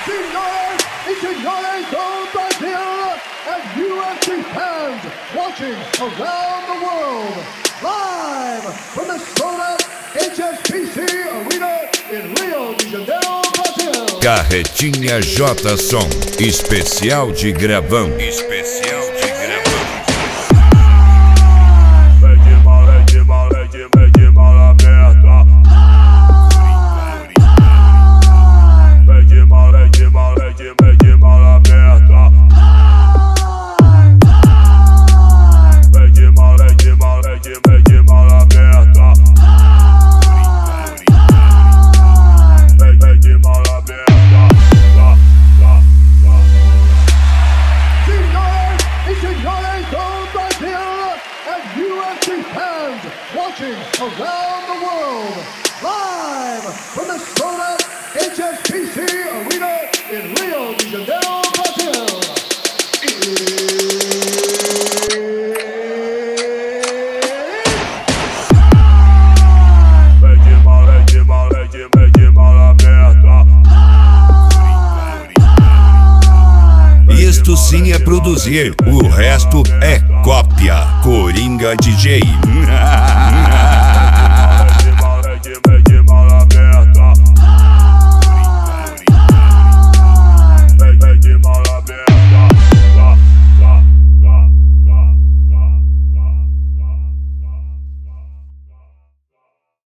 Senhoras e senhores do Brasil and UFC fans watching around the world, live from the sold-out HSBC Arena in Rio de Janeiro, Brasil. Carretinha J Som, especial de gravão. Especial de gravão. Vem de mala aberta. Vem de mala aberta. Vem de mala aberta. Vem de mala aberta. Senhoras e senhores do Brasil and UFC fans watching around the world, live from the sold-out HSBC Arena in Rio de Janeiro, Brasil. Vem de mala aberta. Isto sim é produzir, o resto é cópia. Coringa DJ.